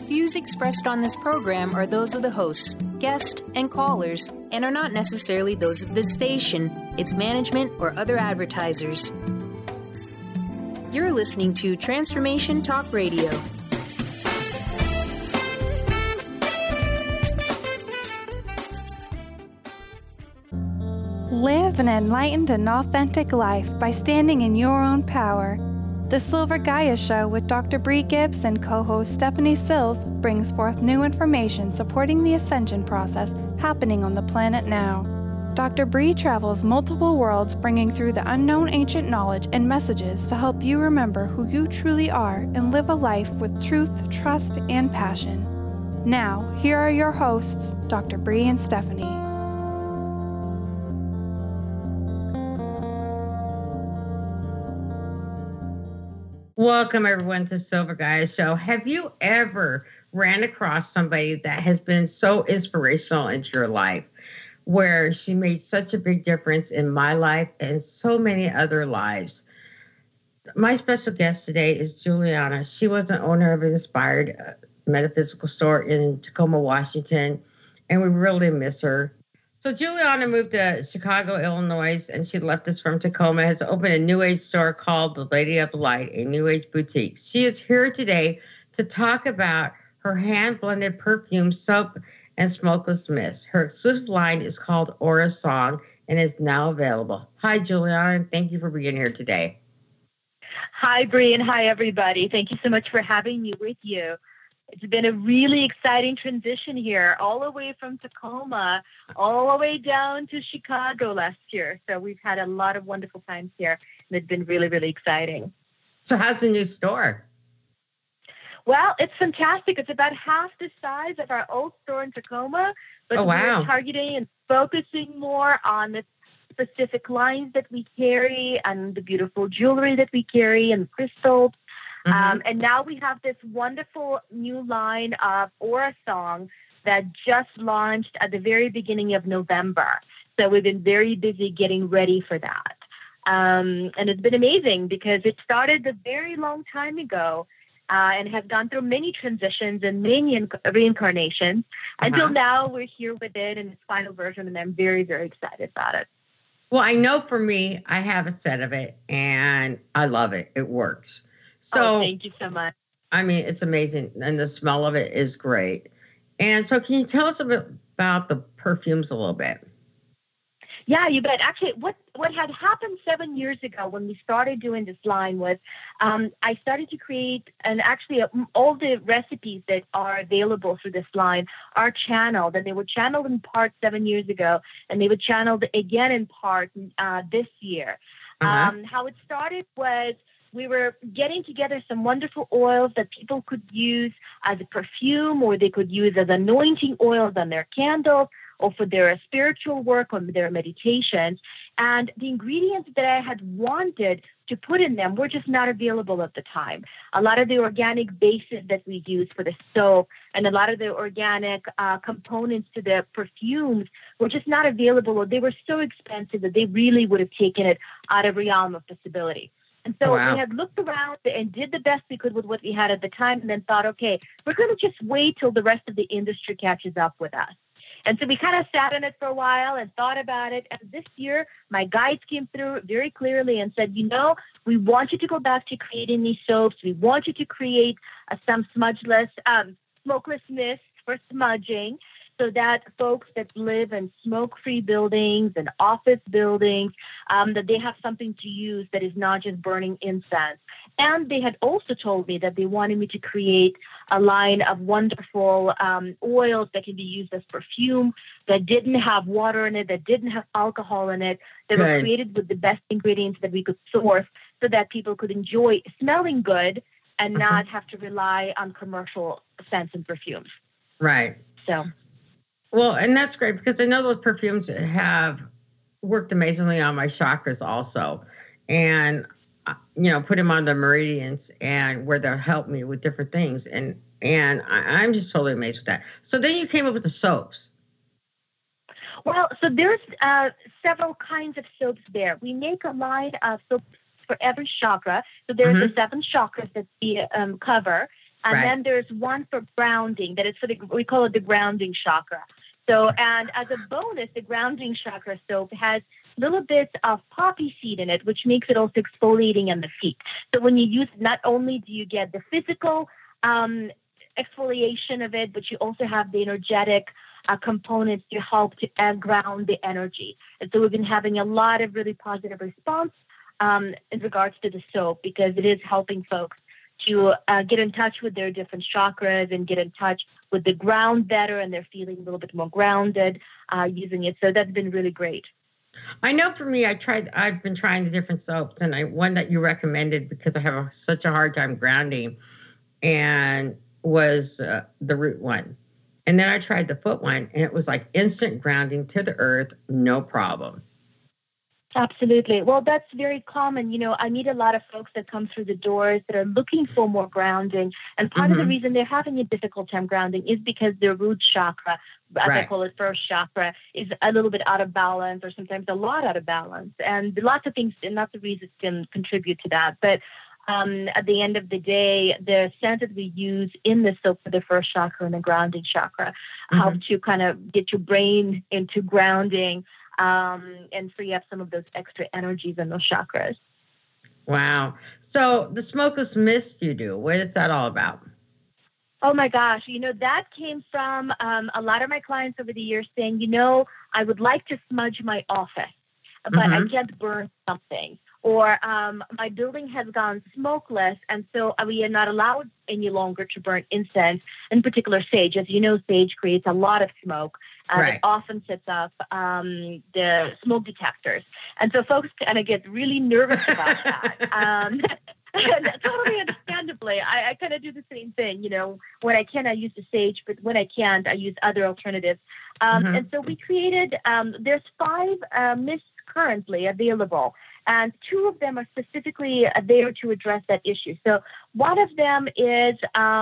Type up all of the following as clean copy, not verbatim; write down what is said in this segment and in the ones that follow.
Views expressed on this program are those of the hosts, guests, and callers, and are not necessarily those of this station, its management, or other advertisers. You're listening to Transformation Talk Radio. Live an enlightened and authentic life by standing in your own power. The Silver Gaia Show with Dr. Bree Gibbs and co-host Stephanie Sills brings forth new information supporting the ascension process happening on the planet now. Dr. Bree travels multiple worlds bringing through the unknown ancient knowledge and messages to help you remember who you truly are and live a life with truth, trust, and passion. Now, here are your hosts, Dr. Bree and Stephanie. Welcome, everyone, to Silver Gaia Show. Have you ever ran across somebody that has been so inspirational into your life, where she made such a big difference in my life and so many other lives? My special guest today is Juliana. She was an owner of Inspired Metaphysical Store in Tacoma, Washington, and we really miss her. So Juliana moved to Chicago, Illinois, and she left us from Tacoma, has opened a New Age store called The Lady of Light, a New Age boutique. She is here today to talk about her hand-blended perfume, soap, and smokeless mist. Her exclusive line is called Aura Song and is now available. Hi, Juliana, and thank you for being here today. Hi, Bree, and hi, everybody. Thank you so much for having me with you. It's been a really exciting transition here, all the way from Tacoma, all the way down to Chicago last year. So we've had a lot of wonderful times here, and it's been really, really exciting. So how's the new store? Well, it's fantastic. It's about half the size of our old store in Tacoma, but we're targeting and focusing more on the specific lines that we carry and the beautiful jewelry that we carry and crystals. And now we have this wonderful new line of Aura Song that just launched at the very beginning of November. So we've been very busy getting ready for that. And it's been amazing because it started a very long time ago and has gone through many transitions and many reincarnations. Until now, we're here with it in its final version, and I'm very, very excited about it. Well, I know for me, I have a set of it, and I love it. It works. So, thank you so much. I mean, it's amazing, and the smell of it is great. And so can you tell us a bit about the perfumes a little bit? Yeah, you bet. Actually, what had happened 7 years ago when we started doing this line was I started to create, and actually all the recipes that are available through this line are channeled, and they were channeled in part 7 years ago, and they were channeled again in part this year. How it started was we were getting together some wonderful oils that people could use as a perfume, or they could use as anointing oils on their candles, or for their spiritual work, or their meditations. And the ingredients that I had wanted to put in them were just not available at the time. A lot of the organic bases that we use for the soap and a lot of the organic components to the perfumes were just not available, or they were so expensive that they really would have taken it out of realm of possibility. And so we had looked around and did the best we could with what we had at the time, and then thought, okay, we're going to just wait till the rest of the industry catches up with us. And so we kind of sat on it for a while and thought about it. And this year, my guides came through very clearly and said, we want you to go back to creating these soaps. We want you to create some smokeless mist for smudging, so that folks that live in smoke-free buildings and office buildings, that they have something to use that is not just burning incense. And they had also told me that they wanted me to create a line of wonderful oils that can be used as perfume, that didn't have water in it, that didn't have alcohol in it, that were created with the best ingredients that we could source, so that people could enjoy smelling good and not have to rely on commercial scents and perfumes. Right. So. Well, and that's great, because I know those perfumes have worked amazingly on my chakras also. And, put them on the meridians and where they'll help me with different things. And I'm just totally amazed with that. So then you came up with the soaps. Well, so there's several kinds of soaps there. We make a line of soaps for every chakra. So there's the 7 chakras that we cover. And Right. then there's one for grounding that is we call it the grounding chakra. So, and as a bonus, the grounding chakra soap has little bits of poppy seed in it, which makes it also exfoliating in the feet. So when you use it, not only do you get the physical exfoliation of it, but you also have the energetic components to help to ground the energy. And so we've been having a lot of really positive response in regards to the soap, because it is helping folks to get in touch with their different chakras and get in touch with the ground better, and they're feeling a little bit more grounded using it. So that's been really great. I know for me, I've been trying the different soaps, and one that you recommended because I have such a hard time grounding, and was the root one. And then I tried the foot one, and it was like instant grounding to the earth, no problem. Absolutely. Well, that's very common. I meet a lot of folks that come through the doors that are looking for more grounding. And part of the reason they're having a difficult time grounding is because their root chakra, as I call it, first chakra, is a little bit out of balance, or sometimes a lot out of balance. And lots of things and lots of reasons can contribute to that. But at the end of the day, the scent that we use in the soap for the first chakra and the grounding chakra help to kind of get your brain into grounding, and free up some of those extra energies in those chakras. Wow. So the smokeless mist you do, what is that all about? Oh my gosh. That came from a lot of my clients over the years saying, I would like to smudge my office, but I can't burn something. Or my building has gone smokeless, and so we are not allowed any longer to burn incense, in particular sage. As you know, sage creates a lot of smoke. It often sets up the smoke detectors. And so folks kind of get really nervous about that. And totally understandably, I kind of do the same thing. When I can, I use the sage, but when I can't, I use other alternatives. And so we created, there's 5 mists currently available, and 2 of them are specifically there to address that issue. So one of them is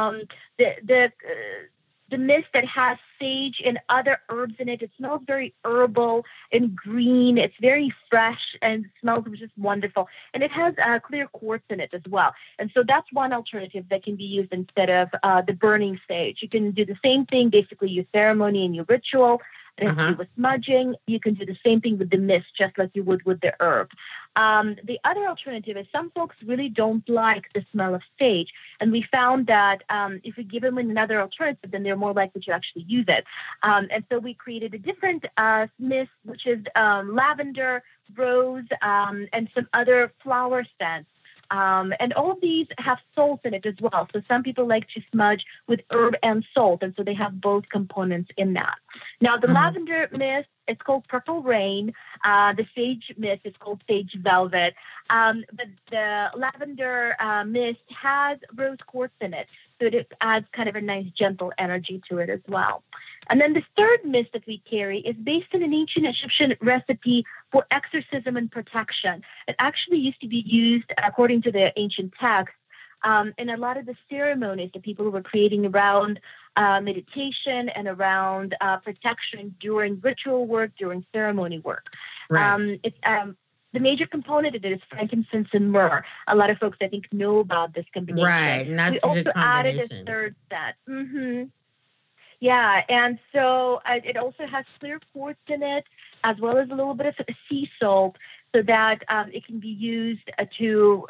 the mist that has sage and other herbs in it. It smells very herbal and green. It's very fresh and smells just wonderful. And it has clear quartz in it as well. And so that's one alternative that can be used instead of the burning sage. You can do the same thing, basically your ceremony and your ritual. And if you do with smudging, you can do the same thing with the mist, just like you would with the herb. The other alternative is some folks really don't like the smell of sage. And we found that if we give them another alternative, then they're more likely to actually use it. And so we created a different mist, which is lavender, rose, and some other flower scents. And all of these have salt in it as well. So some people like to smudge with herb and salt, and so they have both components in that. Now, the lavender mist, it's called Purple Rain. The sage mist is called Sage Velvet. But the lavender mist has rose quartz in it, so it adds kind of a nice gentle energy to it as well. And then the third mist that we carry is based on an ancient Egyptian recipe for exorcism and protection. It actually used to be used, according to the ancient text, in a lot of the ceremonies that people were creating around meditation and around protection during ritual work, during ceremony work. Right. The major component of it is frankincense and myrrh. A lot of folks, I think, know about this combination. Right, and that's we a good also added combination. a third set. Yeah, and so it also has clear quartz in it, as well as a little bit of sea salt, so that it can be used to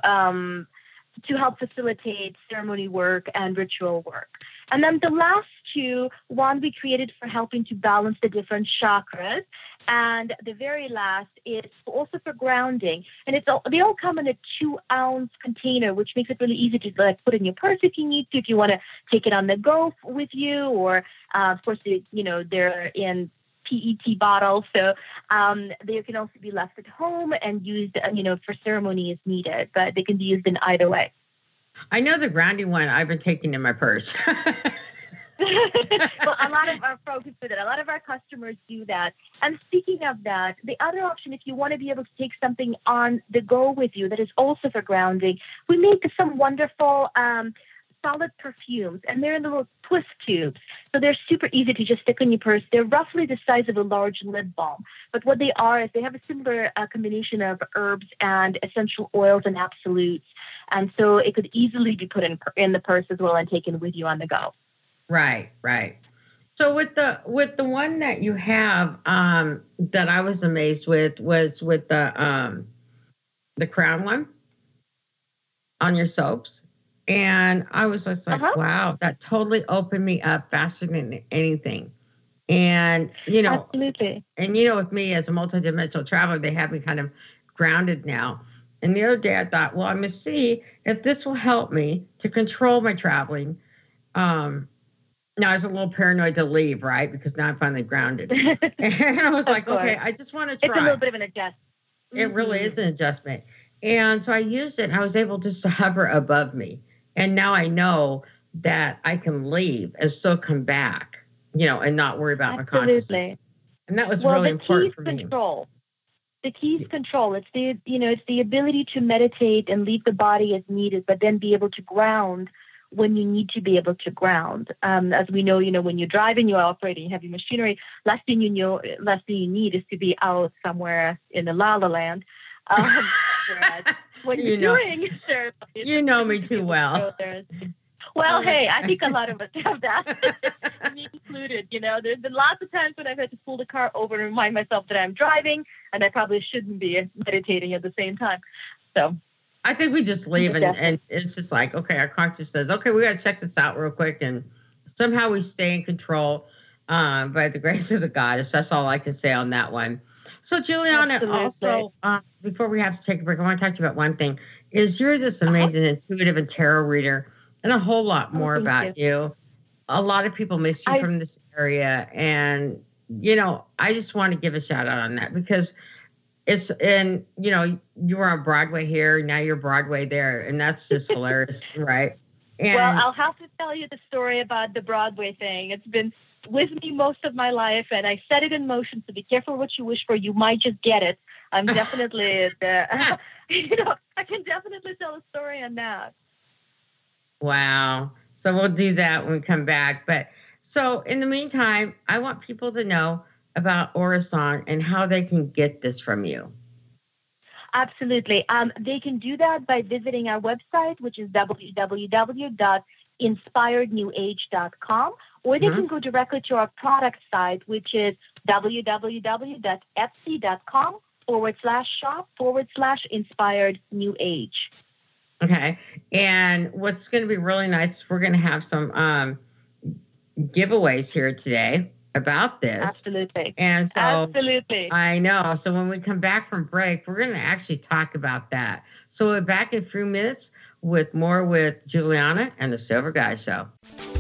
help facilitate ceremony work and ritual work. And then the last 2, one we created for helping to balance the different chakras, and the very last is also for grounding. And they all come in a 2-ounce container, which makes it really easy to put in your purse if you need to, if you want to take it on the go with you, or of course, they're in PET bottles, so they can also be left at home and used, for ceremony as needed. But they can be used in either way. I know the grounding one I've been taking in my purse. Well, a lot of our folks do that. A lot of our customers do that. And speaking of that, the other option, if you want to be able to take something on the go with you that is also for grounding, we make some wonderful solid perfumes, and they're in little twist tubes. So they're super easy to just stick in your purse. They're roughly the size of a large lip balm. But what they are is they have a similar combination of herbs and essential oils and absolutes. And so it could easily be put in the purse as well and taken with you on the go. Right, right. So with the one that you have that I was amazed with was with the Crown one on your soaps. And I was just like, wow, that totally opened me up faster than anything. And, Absolutely. And, with me as a multidimensional traveler, they have me kind of grounded now. And the other day I thought, well, I'm going to see if this will help me to control my traveling. Now I was a little paranoid to leave, right? Because now I'm finally grounded. And I was like, okay, I just want to try. It's a little bit of an adjustment. It really is an adjustment. And so I used it and I was able just to hover above me. And now I know that I can leave and still come back, and not worry about my consciousness. And that was really important for me. The key is control. It's the ability to meditate and leave the body as needed, but then be able to ground when you need to be able to ground. As we know, when you're driving, you're operating heavy machinery. Last thing you need is to be out somewhere in the la la land. Whereas when you're doing ceremonies, you know me too well. Well, hey, I think a lot of us have that, me included. There's been lots of times when I've had to pull the car over and remind myself that I'm driving, and I probably shouldn't be meditating at the same time. So I think we just leave, and it's just like, okay, our conscience says, okay, we got to check this out real quick, and somehow we stay in control by the grace of the goddess. That's all I can say on that one. So, Juliana, Absolutely. Also, before we have to take a break, I want to talk to you about one thing. Is you're this amazing intuitive and tarot reader, and a whole lot more about you. A lot of people miss you from this area, and I just want to give a shout out on that because it's you were on Broadway here, now you're Broadway there, and that's just hilarious, right? And, well, I'll have to tell you the story about the Broadway thing. It's been with me most of my life, and I set it in motion. So be careful what you wish for; you might just get it. I'm definitely I can definitely tell a story on that. Wow. So we'll do that when we come back. But so in the meantime, I want people to know about Orasong and how they can get this from you. Absolutely. They can do that by visiting our website, which is www.inspirednewage.com, or they can go directly to our product site, which is www.etsy.com/shop/inspired-new-age. Okay. And what's going to be really nice is we're going to have some giveaways here today about this. Absolutely. And so absolutely. I know. So when we come back from break, we're going to actually talk about that. So we're back in a few minutes with more with Juliana and the Silver Guy Show.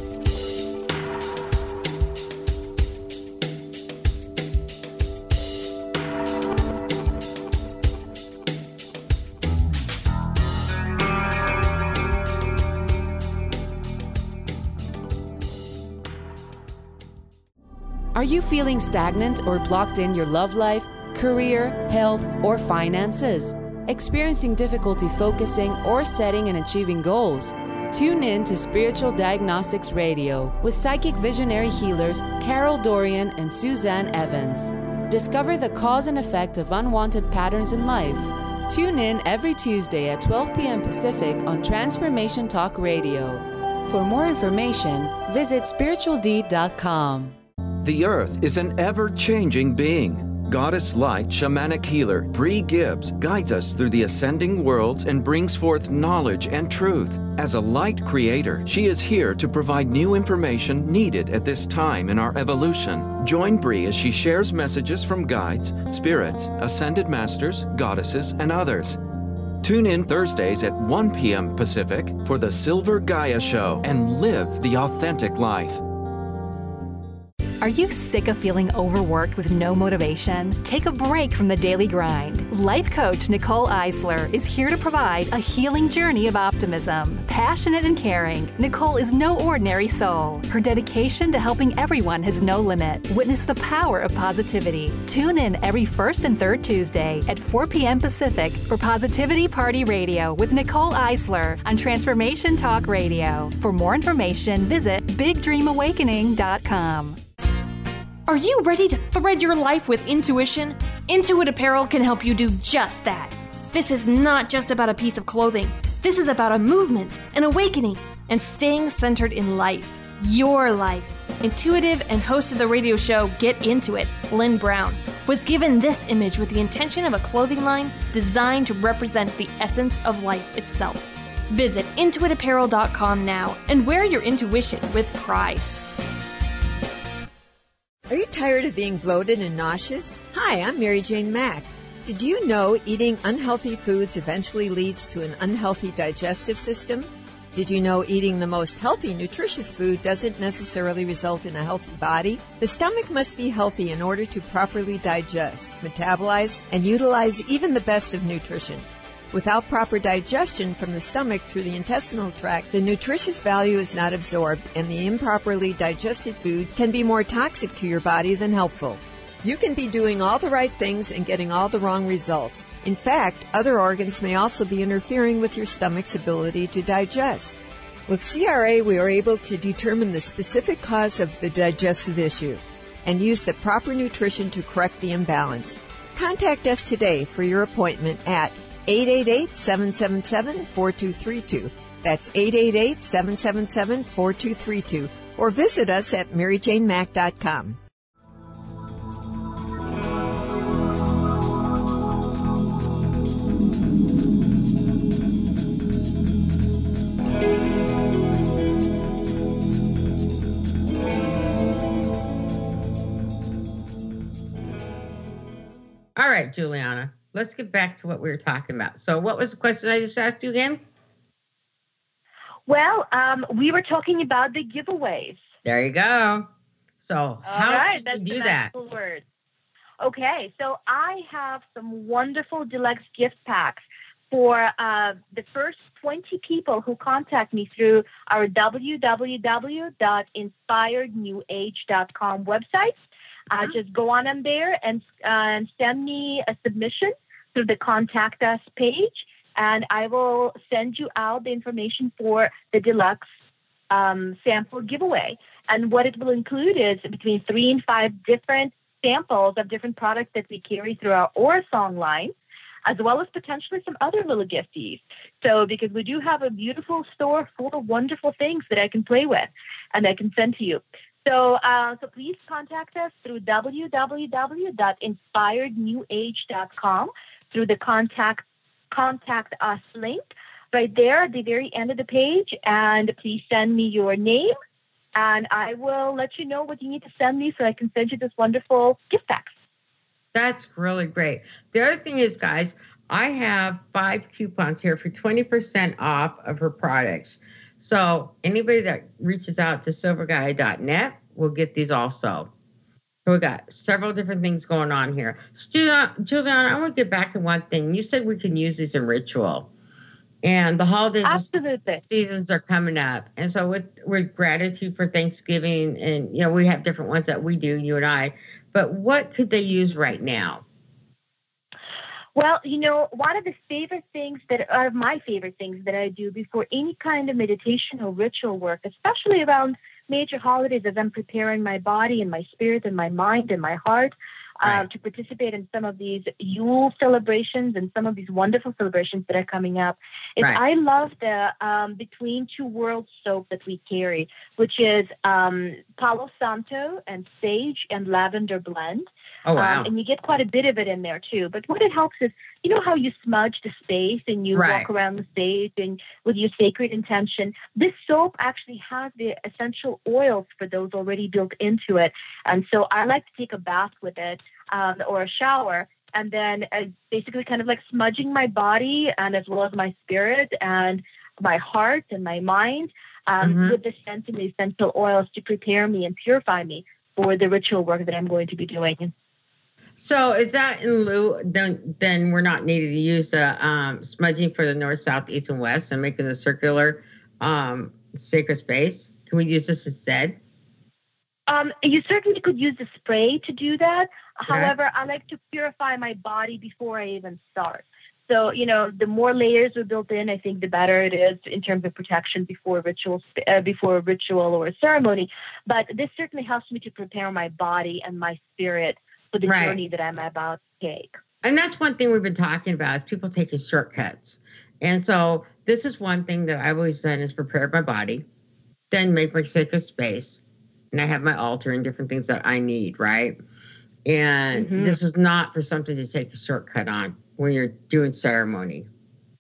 Are you feeling stagnant or blocked in your love life, career, health, or finances? Experiencing difficulty focusing or setting and achieving goals? Tune in to Spiritual Diagnostics Radio with psychic visionary healers Carol Dorian and Suzanne Evans. Discover the cause and effect of unwanted patterns in life. Tune in every Tuesday at 12 p.m. Pacific on Transformation Talk Radio. For more information, visit spiritualdeed.com. The Earth is an ever-changing being. Goddess Light Shamanic Healer Bree Gibbs guides us through the ascending worlds and brings forth knowledge and truth. As a light creator, she is here to provide new information needed at this time in our evolution. Join Bree as she shares messages from guides, spirits, ascended masters, goddesses, and others. Tune in Thursdays at 1 p.m. Pacific for the Silver Gaia Show and live the authentic life. Are you sick of feeling overworked with no motivation? Take a break from the daily grind. Life coach Nicole Eisler is here to provide a healing journey of optimism. Passionate and caring, Nicole is no ordinary soul. Her dedication to helping everyone has no limit. Witness the power of positivity. Tune in every first and third Tuesday at 4 p.m. Pacific for Positivity Party Radio with Nicole Eisler on Transformation Talk Radio. For more information, visit BigDreamAwakening.com. Are you ready to thread your life with intuition? Intuit Apparel can help you do just that. This is not just about a piece of clothing. This is about a movement, an awakening, and staying centered in life. Your life. Intuitive and host of the radio show Get Into It, Lynn Brown, was given this image with the intention of a clothing line designed to represent the essence of life itself. Visit intuitapparel.com now and wear your intuition with pride. Are you tired of being bloated and nauseous? Hi, I'm Mary Jane Mack. Did you know eating unhealthy foods eventually leads to an unhealthy digestive system? Did you know eating the most healthy, nutritious food doesn't necessarily result in a healthy body? The stomach must be healthy in order to properly digest, metabolize, and utilize even the best of nutrition. Without proper digestion from the stomach through the intestinal tract, the nutritious value is not absorbed, and the improperly digested food can be more toxic to your body than helpful. You can be doing all the right things and getting all the wrong results. In fact, other organs may also be interfering with your stomach's ability to digest. With CRA, we are able to determine the specific cause of the digestive issue and use the proper nutrition to correct the imbalance. Contact us today for your appointment at 888-777-4232. That's 888-777-4232. Or visit us at maryjanemack.com. All right, Juliana, let's get back to what we were talking about. So what was the question I just asked you again? Well, we were talking about the giveaways. There you go. So how do you do that? Word. Okay, so I have some wonderful deluxe gift packs for the first 20 people who contact me through our www.inspirednewage.com website. Just go on there and send me a submission through the Contact Us page, and I will send you out the information for the deluxe sample giveaway. And what it will include is between 3 and 5 different samples of different products that we carry through our Aura Song line, as well as potentially some other little gifties. So because we do have a beautiful store full of wonderful things that I can play with and I can send to you. So please contact us through www.inspirednewage.com through the contact us link right there at the very end of the page. And please send me your name, and I will let you know what you need to send me so I can send you this wonderful gift pack. That's really great. The other thing is, guys, I have 5 coupons here for 20% off of her products. So anybody that reaches out to silvergaia.net will get these also. So we got several different things going on here. Juliana, I want to get back to one thing. You said we can use these in ritual. And the holidays seasons are coming up. And so with gratitude for Thanksgiving, and, you know, we have different ones that we do, you and I. But what could they use right now? Well, you know, one of the favorite things that are my favorite things that I do before any kind of meditation or ritual work, especially around major holidays, as I'm preparing my body and my spirit and my mind and my heart to participate in some of these Yule celebrations and some of these wonderful celebrations that are coming up. I love the Between Two Worlds soap that we carry, which is Palo Santo and sage and lavender blend. Oh, wow. And you get quite a bit of it in there, too. But what it helps is, you know how you smudge the space and you walk around the stage and with your sacred intention? This soap actually has the essential oils for those already built into it. And so I like to take a bath with it or a shower, and then basically kind of like smudging my body and as well as my spirit and my heart and my mind with the scent and the essential oils to prepare me and purify me for the ritual work that I'm going to be doing. So is that in lieu, then we're not needed to use smudging for the north, south, east, and west and making the circular sacred space? Can we use this instead? You certainly could use the spray to do that. Okay. However, I like to purify my body before I even start. So, the more layers are built in, I think the better it is in terms of protection before a ritual or a ceremony. But this certainly helps me to prepare my body and my spirit for the journey that I'm about to take. And that's one thing we've been talking about is people taking shortcuts. And so this is one thing that I've always done is prepare my body, then make my sacred space. And I have my altar and different things that I need, right? And this is not for something to take a shortcut on when you're doing ceremony.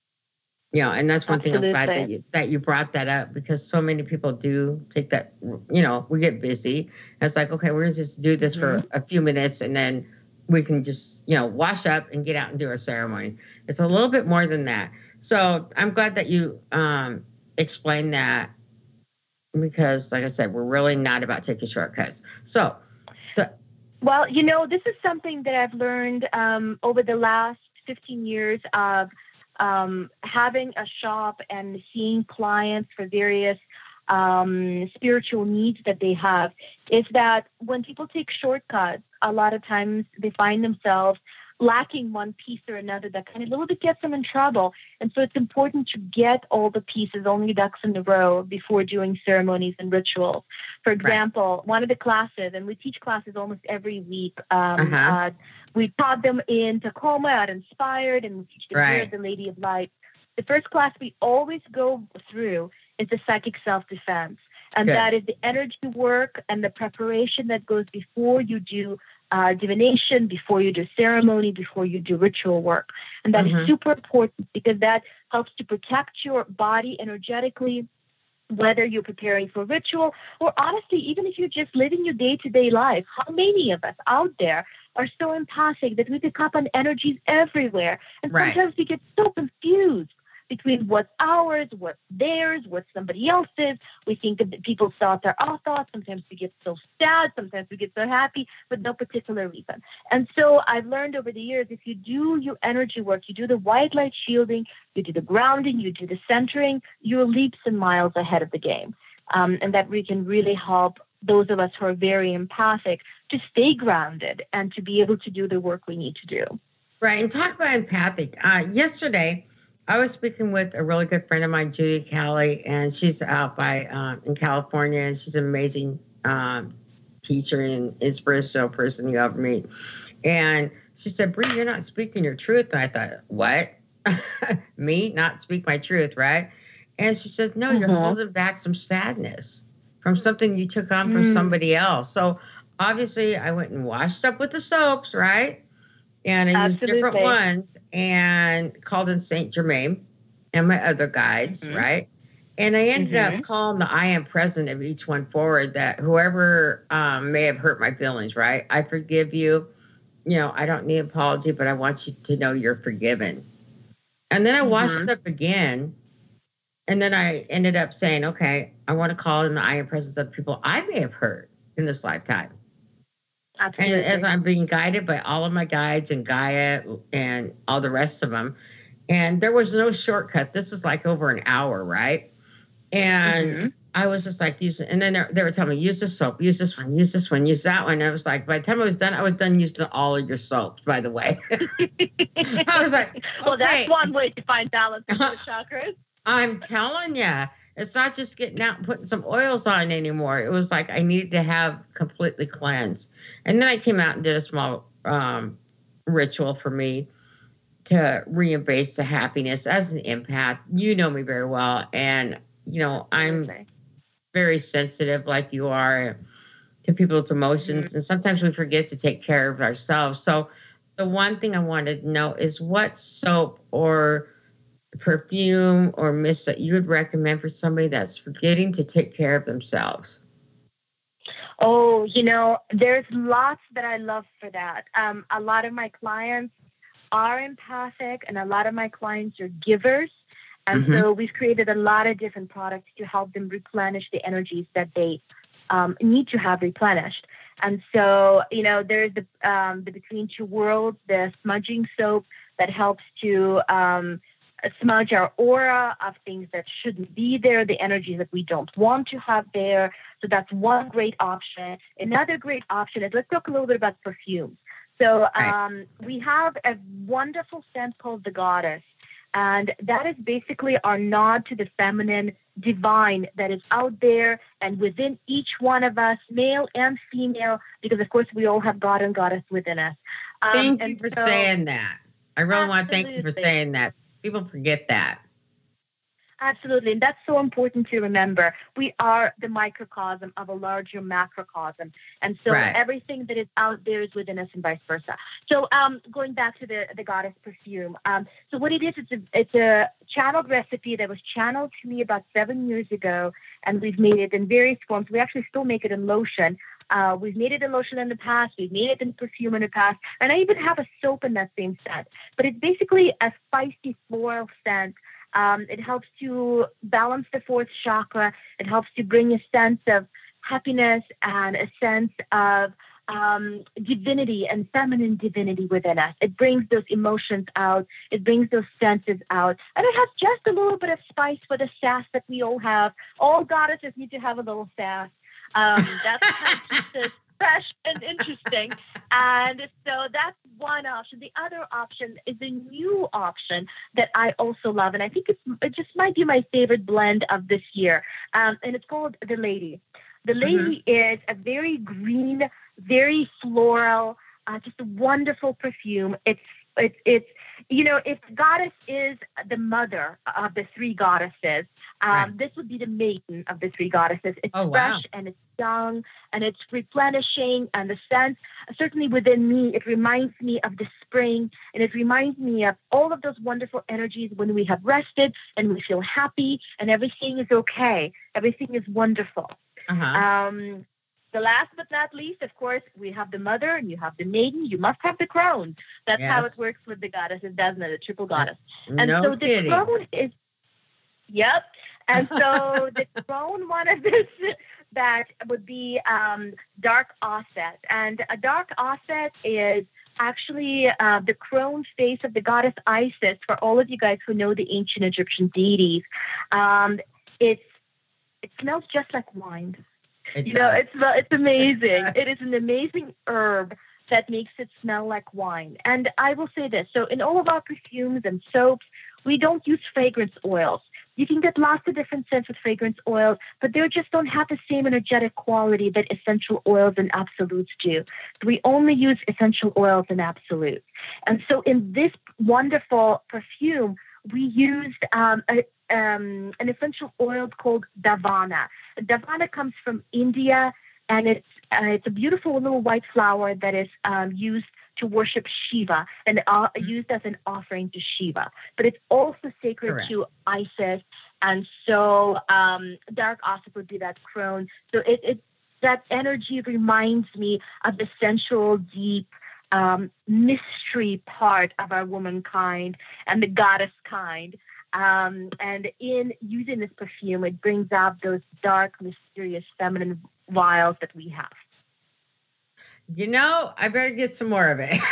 And that's one thing I'm glad that you brought that up, because so many people do take that, we get busy. And it's like, okay, we're going to just do this for a few minutes and then we can just, wash up and get out and do our ceremony. It's a little bit more than that. So I'm glad that you explained that, because like I said, we're really not about taking shortcuts. So. Well, this is something that I've learned over the last 15 years of having a shop and seeing clients for various spiritual needs that they have, is that when people take shortcuts, a lot of times they find themselves lacking one piece or another that kind of a little bit gets them in trouble. And so it's important to get all the pieces, all the ducks in a row before doing ceremonies and rituals. For example, one of the classes, and we teach classes almost every week, we taught them in Tacoma at Inspired, and we teach them here at the Lady of Light. The first class we always go through is the psychic self-defense. And that is the energy work and the preparation that goes before you do divination, before you do ceremony, before you do ritual work. And that is super important, because that helps to protect your body energetically, whether you're preparing for ritual or honestly, even if you're just living your day-to-day life. How many of us out there are so empathic that we pick up on energies everywhere? And sometimes we get so confused between what's ours, what's theirs, what's somebody else's. We think that people's thoughts are our thoughts. Sometimes we get so sad. Sometimes we get so happy for no particular reason. And so I've learned over the years, if you do your energy work, you do the white light shielding, you do the grounding, you do the centering, you're leaps and miles ahead of the game. And that we can really help those of us who are very empathic to stay grounded and to be able to do the work we need to do. Right. And talk about empathic. Yesterday, I was speaking with a really good friend of mine, Judy Callie, and she's out in California, and she's an amazing teacher and inspirational person you ever meet. And she said, Bree, you're not speaking your truth. And I thought, what? Me not speak my truth, right? And she says, no, you're holding back some sadness from something you took on from somebody else. So obviously I went and washed up with the soaps, right? And I used different ones and called in Saint Germain and my other guides, right? And I ended up calling the I am present of each one forward, that whoever may have hurt my feelings, right? I forgive you. I don't need an apology, but I want you to know you're forgiven. And then I washed up again. And then I ended up saying, okay, I want to call in the I am presence of people I may have hurt in this lifetime. Absolutely. And as I'm being guided by all of my guides and Gaia and all the rest of them, and there was no shortcut. This is like over an hour, right? And I was just like using, and then they were telling me, use this soap, use this one, use this one, use that one. And I was like, by the time I was done using all of your soaps, by the way. I was like, okay. Well, that's one way to find balance in the chakras. I'm telling you. It's not just getting out and putting some oils on anymore. It was like I needed to have completely cleansed. And then I came out and did a small ritual for me to re-embrace the happiness as an empath. You know me very well. And, I'm very sensitive like you are to people's emotions. And sometimes we forget to take care of ourselves. So the one thing I wanted to know is what soap or perfume or mist that you would recommend for somebody that's forgetting to take care of themselves? Oh, there's lots that I love for that. A lot of my clients are empathic, and a lot of my clients are givers. And so we've created a lot of different products to help them replenish the energies that they need to have replenished. And so, there's the Between Two Worlds, the smudging soap that helps to smudge our aura of things that shouldn't be there, the energies that we don't want to have there. So that's one great option. Another great option is, let's talk a little bit about perfumes. So we have a wonderful scent called the Goddess. And that is basically our nod to the feminine divine that is out there and within each one of us, male and female, because of course we all have God and Goddess within us. Thank you for saying that. I really want to thank you for saying that. People forget that. Absolutely. And that's so important to remember. We are the microcosm of a larger macrocosm. And so everything that is out there is within us and vice versa. So going back to the Goddess perfume. So what it is, it's a channeled recipe that was channeled to me about 7 years ago. And we've made it in various forms. We actually still make it in lotion. We've made it in lotion in the past. We've made it in perfume in the past. And I even have a soap in that same scent. But it's basically a spicy floral scent. It helps to balance the fourth chakra. It helps to bring a sense of happiness and a sense of divinity and feminine divinity within us. It brings those emotions out. It brings those senses out. And it has just a little bit of spice for the sass that we all have. All goddesses need to have a little sass. That's kind of keeps us fresh and interesting. And so that's one option. The other option is a new option that I also love. And I think it just might be my favorite blend of this year. And it's called The Lady. The Lady is a very green, very floral, just a wonderful perfume. It's if Goddess is the mother of the three goddesses, this would be the maiden of the three goddesses. It's fresh and it's young and it's replenishing, and the scent, certainly within me, it reminds me of the spring, and it reminds me of all of those wonderful energies when we have rested and we feel happy and everything is okay. Everything is wonderful. The last but not least, of course, we have the mother and you have the maiden. You must have the crone. That's how it works with the goddesses, doesn't it? The triple goddess. And so the crone is, And so the crone one of this, that would be dark Osset. And a dark Osset is actually the crone face of the goddess Isis, for all of you guys who know the ancient Egyptian deities. It smells just like wine. It's amazing. It is an amazing herb that makes it smell like wine. And I will say this. So in all of our perfumes and soaps, we don't use fragrance oils. You can get lots of different scents with fragrance oils, but they just don't have the same energetic quality that essential oils and absolutes do. We only use essential oils and absolutes. And so in this wonderful perfume, we used an essential oil called Davana. Davana comes from India, and it's a beautiful little white flower that is used to worship Shiva and used as an offering to Shiva. But it's also sacred to Isis, and so dark Osset would be that crone. So that energy reminds me of the sensual, deep mystery part of our womankind and the goddess kind. And in using this perfume, it brings out those dark, mysterious, feminine wiles that we have. I better get some more of it.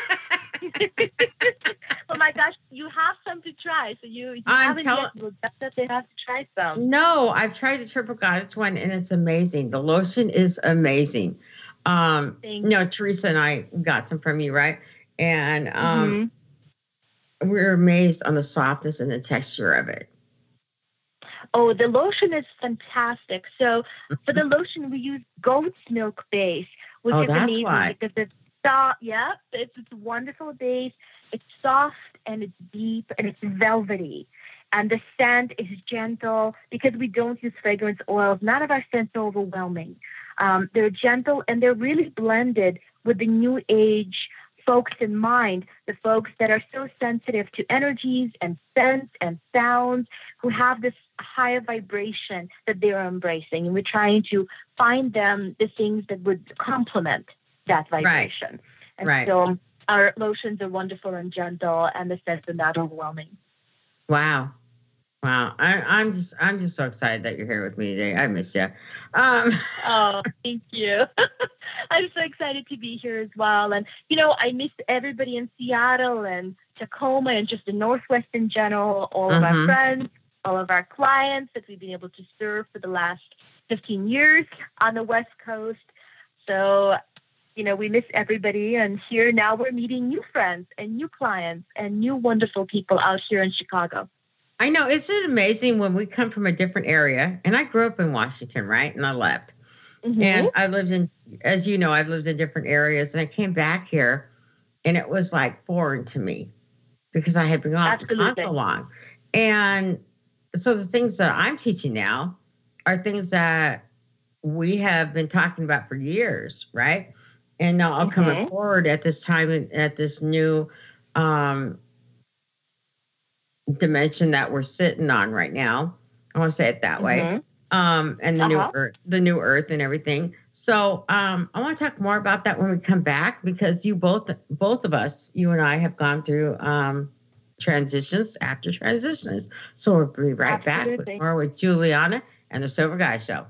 Oh my gosh, you have some to try. So you haven't yet. You'll definitely have to try some. No, I've tried the Triple Goddess one, and it's amazing. The lotion is amazing. Teresa and I got some from you, right? And we were amazed on the softness and the texture of it. Oh, the lotion is fantastic. So for the lotion, we use goat's milk base, which is amazing because it's soft. Yeah, it's a wonderful base. It's soft and it's deep and it's velvety. And the scent is gentle because we don't use fragrance oils. None of our scents are overwhelming. They're gentle and they're really blended with the new age folks in mind, the folks that are so sensitive to energies and scents and sounds, who have this higher vibration that they're embracing. And we're trying to find them the things that would complement that vibration. And so our lotions are wonderful and gentle, and the scents are not overwhelming. Wow. Wow. I'm just so excited that you're here with me today. I miss you. Oh, thank you. I'm so excited to be here as well. And, you know, I miss everybody in Seattle and Tacoma and just the Northwest in general, all of our friends, all of our clients that we've been able to serve for the last 15 years on the West Coast. So, you know, we miss everybody. And here now we're meeting new friends and new clients and new wonderful people out here in Chicago. I know. Isn't it amazing when we come from a different area? And I grew up in Washington, right? And I left. And I lived in, as you know, I've lived in different areas. And I came back here and it was like foreign to me because I had been off so long. And so the things that I'm teaching now are things that we have been talking about for years, right? And now I'll come forward at this time and at this new dimension that we're sitting on right now. I want to say it that way. And the new earth and everything. So I want to talk more about that when we come back, because you both of us, you and I, have gone through transitions after transitions. So we'll be right back with more with Juliana and the Silver Guy Show.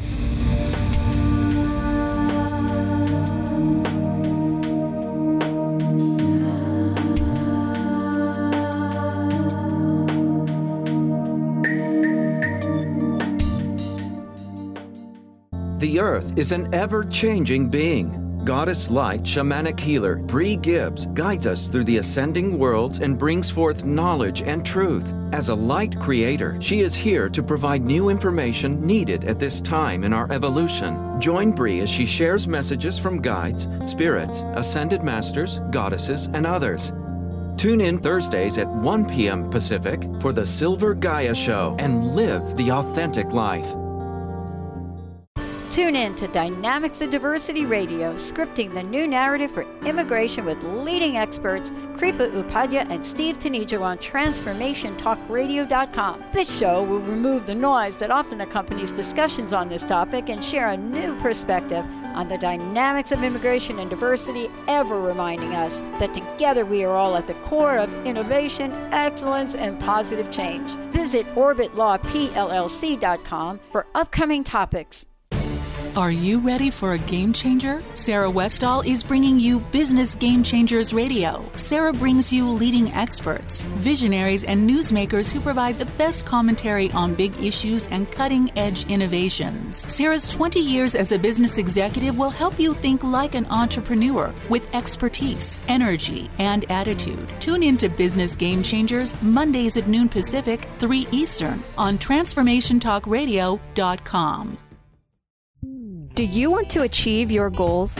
The Earth is an ever-changing being. Goddess Light Shamanic Healer Bree Gibbs guides us through the ascending worlds and brings forth knowledge and truth. As a light creator, she is here to provide new information needed at this time in our evolution. Join Bree as she shares messages from guides, spirits, ascended masters, goddesses, and others. Tune in Thursdays at 1 p.m. Pacific for the Silver Gaia Show and live the authentic life. Tune in to Dynamics of Diversity Radio, scripting the new narrative for immigration with leading experts Kripa Upadhyaya and Steve Tanijo on TransformationTalkRadio.com. This show will remove the noise that often accompanies discussions on this topic and share a new perspective on the dynamics of immigration and diversity, ever reminding us that together we are all at the core of innovation, excellence, and positive change. Visit OrbitLawPLLC.com for upcoming topics. Are you ready for a game changer? Sarah Westall is bringing you Business Game Changers Radio. Sarah brings you leading experts, visionaries, and newsmakers who provide the best commentary on big issues and cutting-edge innovations. Sarah's 20 years as a business executive will help you think like an entrepreneur with expertise, energy, and attitude. Tune in to Business Game Changers Mondays at noon Pacific, 3 Eastern on TransformationTalkRadio.com. Do you want to achieve your goals?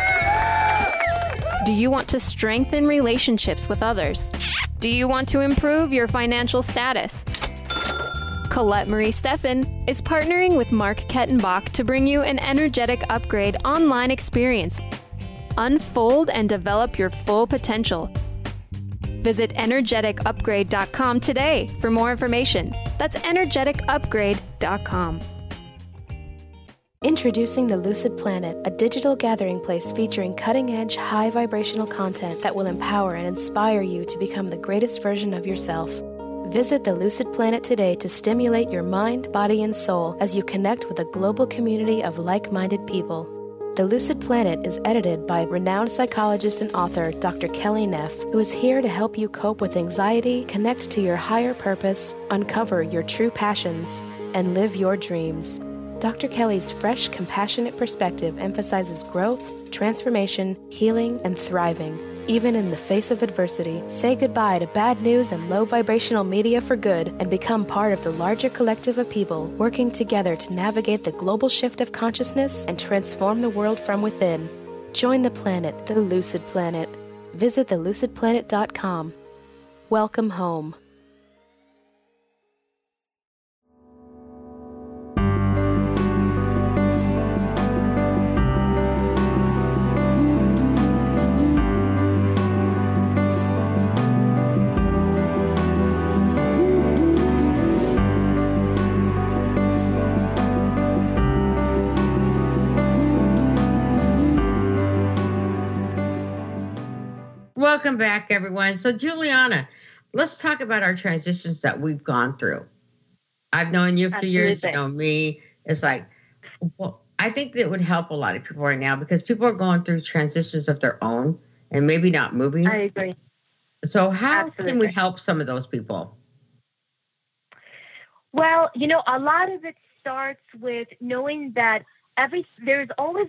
Do you want to strengthen relationships with others? Do you want to improve your financial status? Colette Marie Steffen is partnering with Mark Kettenbach to bring you an energetic upgrade online experience. Unfold and develop your full potential. Visit energeticupgrade.com today for more information. That's energeticupgrade.com. Introducing the Lucid Planet, a digital gathering place featuring cutting-edge, high-vibrational content that will empower and inspire you to become the greatest version of yourself. Visit the Lucid Planet today to stimulate your mind, body, and soul as you connect with a global community of like-minded people. The Lucid Planet is edited by renowned psychologist and author Dr. Kelly Neff, who is here to help you cope with anxiety, connect to your higher purpose, uncover your true passions, and live your dreams. Dr. Kelly's fresh, compassionate perspective emphasizes growth, transformation, healing, and thriving, even in the face of adversity. Say goodbye to bad news and low vibrational media for good and become part of the larger collective of people working together to navigate the global shift of consciousness and transform the world from within. Join the planet, the Lucid Planet. Visit thelucidplanet.com. Welcome home. Welcome back, everyone. So, Juliana, let's talk about our transitions that we've gone through. I've known you for years, you Absolutely. know me. It's like, well, I think that would help a lot of people right now because people are going through transitions of their own and maybe not moving. I agree. So how can we Absolutely. help some of those people? Well, a lot of it starts with knowing that there's always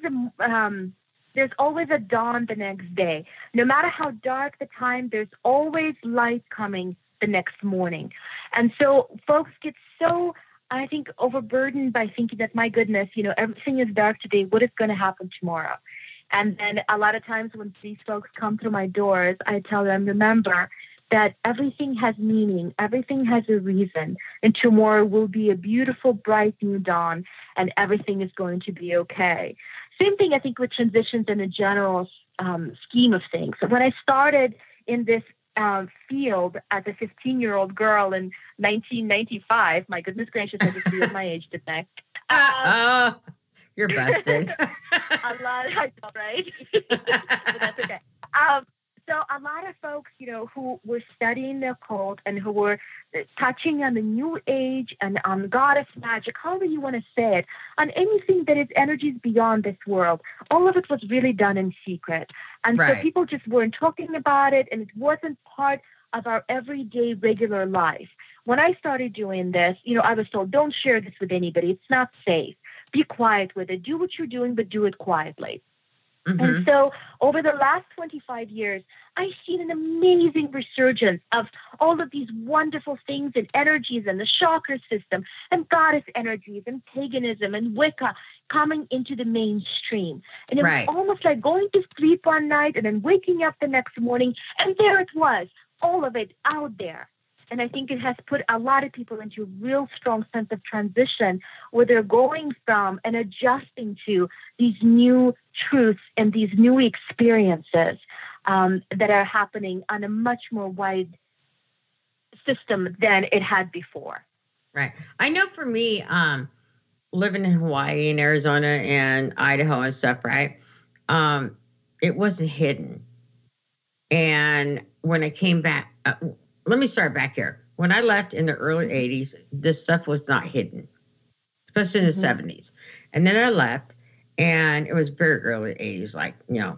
a dawn the next day. No matter how dark the time, there's always light coming the next morning. And so folks get so, I think, overburdened by thinking that, my goodness, everything is dark today. What is going to happen tomorrow? And then a lot of times when these folks come through my doors, I tell them, remember that everything has meaning, everything has a reason, and tomorrow will be a beautiful, bright new dawn, and everything is going to be okay. Same thing, I think, with transitions in the general scheme of things. When I started in this field as a 15-year-old girl in 1995, my goodness gracious, I just realized my age, didn't I? You're busted. A lot, I know, right? But that's okay. So a lot of folks, who were studying the occult and who were touching on the new age and on goddess magic, however you want to say it, on anything that is energies beyond this world, all of it was really done in secret. And so people just weren't talking about it, and it wasn't part of our everyday regular life. When I started doing this, I was told, don't share this with anybody. It's not safe. Be quiet with it. Do what you're doing, but do it quietly. Mm-hmm. And so over the last 25 years, I've seen an amazing resurgence of all of these wonderful things and energies and the chakra system and goddess energies and paganism and Wicca coming into the mainstream. And it was almost like going to sleep one night and then waking up the next morning, and there it was, all of it out there. And I think it has put a lot of people into a real strong sense of transition where they're going from and adjusting to these new truths and these new experiences that are happening on a much more wide system than it had before. Right. I know for me, living in Hawaii and Arizona and Idaho and stuff, right, it wasn't hidden. And when I came back, let me start back here. When I left in the early 80s, this stuff was not hidden, especially in the 70s. And then I left, and it was very early 80s, like,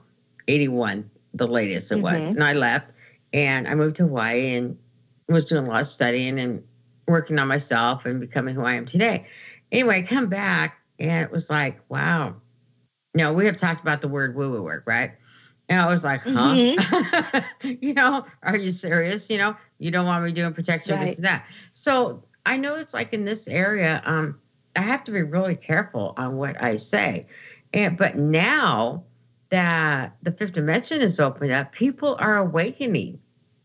81, the latest it was. And I left, and I moved to Hawaii and was doing a lot of studying and working on myself and becoming who I am today. Anyway, I come back, and it was like, wow. We have talked about the word woo-woo work, right? And I was like, huh? Are you serious? You don't want me doing protection, this and that. So I know it's like in this area, I have to be really careful on what I say. But now that the fifth dimension is opened up, people are awakening.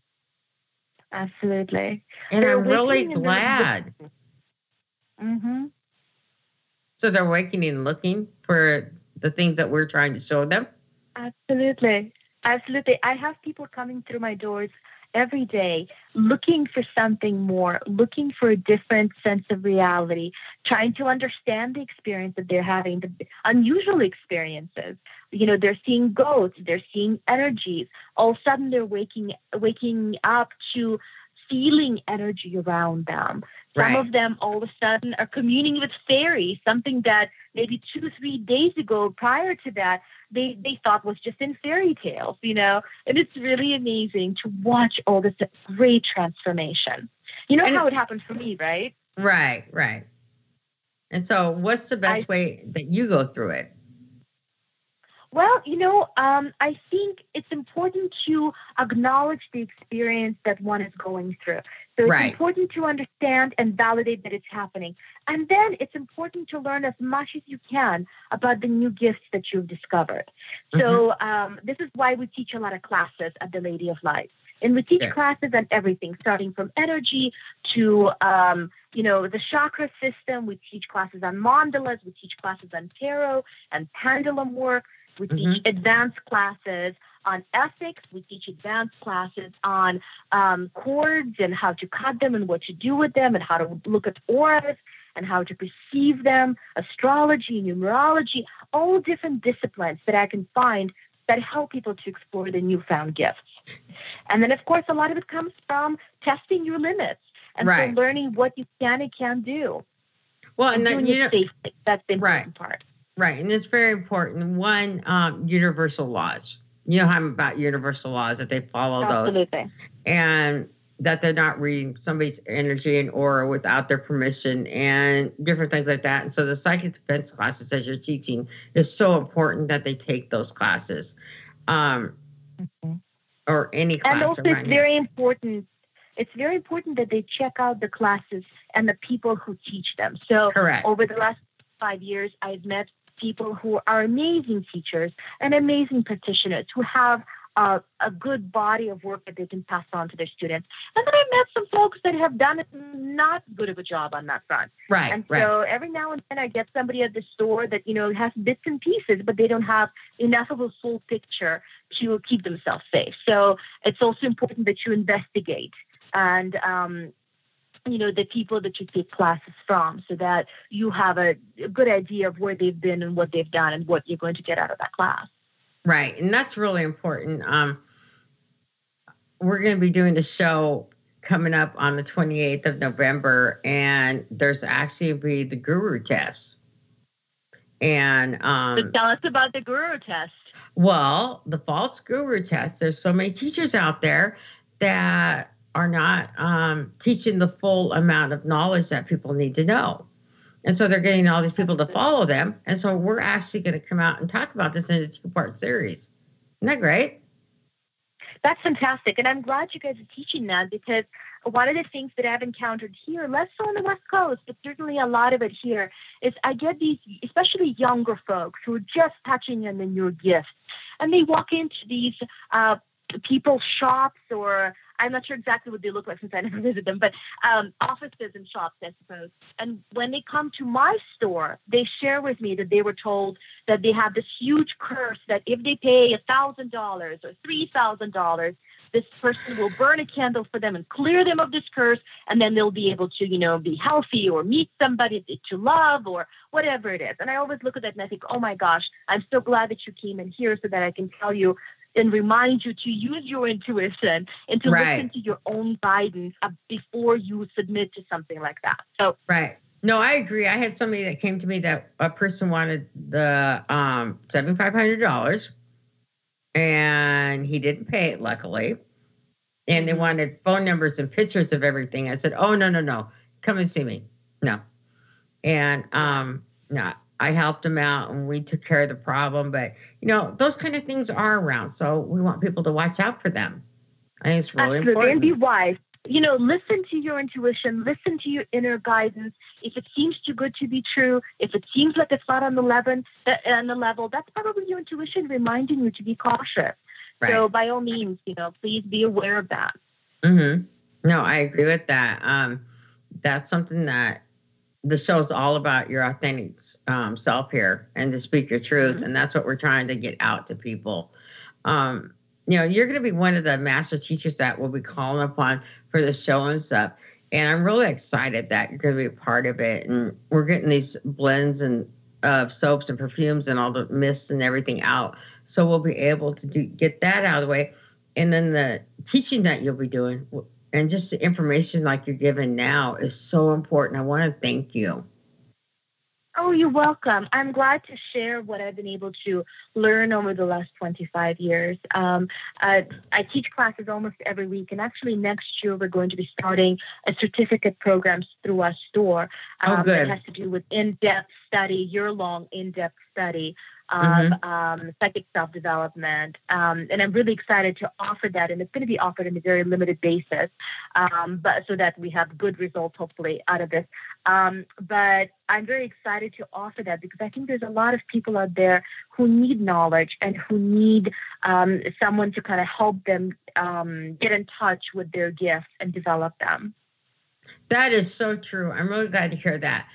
Absolutely. And they're I'm really glad. Mm-hmm. So they're awakening and looking for the things that we're trying to show them? Absolutely. Absolutely. I have people coming through my doors every day looking for something more, looking for a different sense of reality, trying to understand the experience that they're having, the unusual experiences. They're seeing ghosts, they're seeing energies. All of a sudden they're waking up to feeling energy around them. Some of them all of a sudden are communing with fairies, something that maybe 2-3 days ago prior to that, they thought was just in fairy tales, and it's really amazing to watch all this great transformation. How it happened for me, right? Right. And so what's the best way that you go through it? Well, I think it's important to acknowledge the experience that one is going through. So it's important to understand and validate that it's happening. And then it's important to learn as much as you can about the new gifts that you've discovered. So this is why we teach a lot of classes at the Lady of Light. And we teach classes on everything, starting from energy to, the chakra system. We teach classes on mandalas. We teach classes on tarot and pendulum work. We teach advanced classes on ethics. We teach advanced classes on chords and how to cut them and what to do with them and how to look at auras and how to perceive them, astrology, numerology, all different disciplines that I can find that help people to explore the newfound gifts. And then, of course, a lot of it comes from testing your limits. And so learning what you can and can't do. Well, and then, doing it safely. That's the important part. Right. And it's very important. One, universal laws. You know how I'm about universal laws, that they follow those. Absolutely. And that they're not reading somebody's energy and aura without their permission and different things like that. And so the psychic defense classes that you're teaching is so important that they take those classes. Or any class. And also it's very important. It's very important that they check out the classes and the people who teach them. So over the last 5 years, I've met people who are amazing teachers and amazing practitioners who have a good body of work that they can pass on to their students. And then I've met some folks that have done not good of a job on that front. Right. And so every now and then I get somebody at the store that, has bits and pieces, but they don't have enough of a full picture to keep themselves safe. So it's also important that you investigate and, the people that you take classes from, so that you have a good idea of where they've been and what they've done and what you're going to get out of that class. Right. And that's really important. We're going to be doing the show coming up on the 28th of November, and there's actually be the guru test. And so tell us about the guru test. Well, the false guru test, there's so many teachers out there that are not teaching the full amount of knowledge that people need to know. And so they're getting all these people to follow them. And so we're actually going to come out and talk about this in a 2-part series. Isn't that great? That's fantastic. And I'm glad you guys are teaching that, because one of the things that I've encountered here, less so on the West Coast, but certainly a lot of it here, is I get these, especially younger folks who are just touching on the new gifts. And they walk into these people's shops, or I'm not sure exactly what they look like since I never visit them, but offices and shops, I suppose. And when they come to my store, they share with me that they were told that they have this huge curse that if they pay $1,000 or $3,000, this person will burn a candle for them and clear them of this curse, and then they'll be able to, be healthy or meet somebody to love or whatever it is. And I always look at that and I think, oh my gosh, I'm so glad that you came in here so that I can tell you and remind you to use your intuition and to listen to your own guidance before you submit to something like that. So No, I agree. I had somebody that came to me that a person wanted the $7,500 and he didn't pay it, luckily. And they wanted phone numbers and pictures of everything. I said, oh, no. Come and see me. No. And no. I helped them out and we took care of the problem. But, those kind of things are around. So we want people to watch out for them. I think it's really important. And be wise. Listen to your intuition. Listen to your inner guidance. If it seems too good to be true, if it seems like it's not on the level, that's probably your intuition reminding you to be cautious. Right. So by all means, please be aware of that. Mm-hmm. No, I agree with that. That's something that the show's all about, your authentic self here, and to speak your truth. And that's what we're trying to get out to people. You're going to be one of the master teachers that we'll be calling upon for the show and stuff. And I'm really excited that you're going to be a part of it. And we're getting these blends and soaps and perfumes and all the mists and everything out. So we'll be able to get that out of the way. And then the teaching that you'll be doing and just the information like you're giving now is so important. I want to thank you. Oh, you're welcome. I'm glad to share what I've been able to learn over the last 25 years. I teach classes almost every week, and actually next year we're going to be starting a certificate program through our store that has to do with in-depth study, year-long in-depth study of psychic self-development. And I'm really excited to offer that, and it's going to be offered on a very limited basis, but so that we have good results, hopefully, out of this. But I'm very excited to offer that because I think there's a lot of people out there who need knowledge and who need someone to kind of help them get in touch with their gifts and develop them. That is so true. I'm really glad to hear that.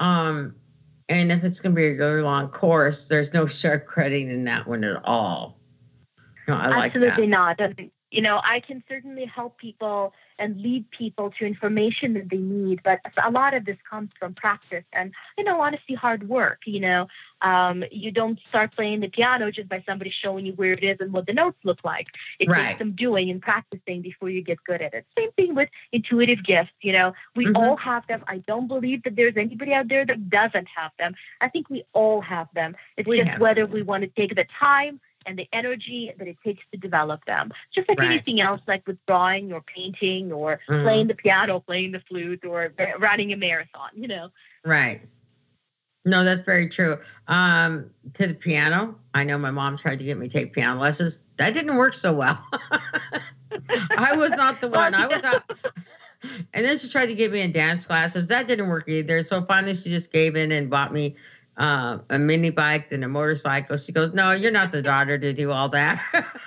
And if it's going to be a really long course, there's no shortcutting in that one at all. No, I like that. Absolutely not. I can certainly help people and lead people to information that they need, but a lot of this comes from practice and, honestly, hard work. You don't start playing the piano just by somebody showing you where it is and what the notes look like. It takes some doing and practicing before you get good at it. Same thing with intuitive gifts. We all have them. I don't believe that there's anybody out there that doesn't have them. I think we all have them. It's just whether we want to take the time and the energy that it takes to develop them. Just like anything else, like with drawing or painting or playing the piano, playing the flute, or running a marathon, Right. No, that's very true. To the piano, I know my mom tried to get me to take piano lessons. That didn't work so well. I was not the one. I was not. And then she tried to get me in dance classes. That didn't work either. So finally she just gave in and bought me a mini bike and a motorcycle. She goes, "No, you're not the daughter to do all that."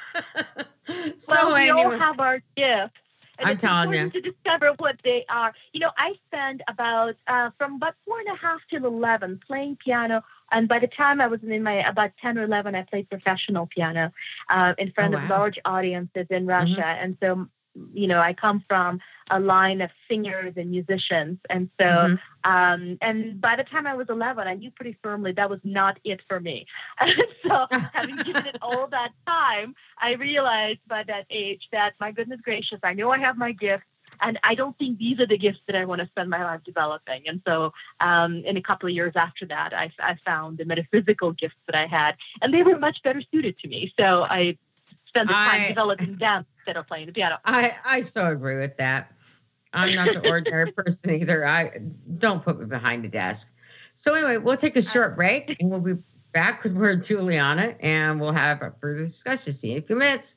We all have our gifts. And I'm telling you. It's important to discover what they are. I spent from about 4.5 to 11 playing piano. And by the time I was in about 10 or 11, I played professional piano in front of large audiences in Russia. And so, I come from a line of singers and musicians. And so, and by the time I was 11, I knew pretty firmly that was not it for me. So having given it all that time, I realized by that age that, my goodness gracious, I know I have my gifts. And I don't think these are the gifts that I want to spend my life developing. And so in a couple of years after that, I found the metaphysical gifts that I had, and they were much better suited to me. So I spent the time developing them instead of playing the piano. I so agree with that. I'm not the ordinary person either. Don't put me behind a desk. So anyway, we'll take a short break, and we'll be back with more Juliana, and we'll have a further discussion. See you in a few minutes.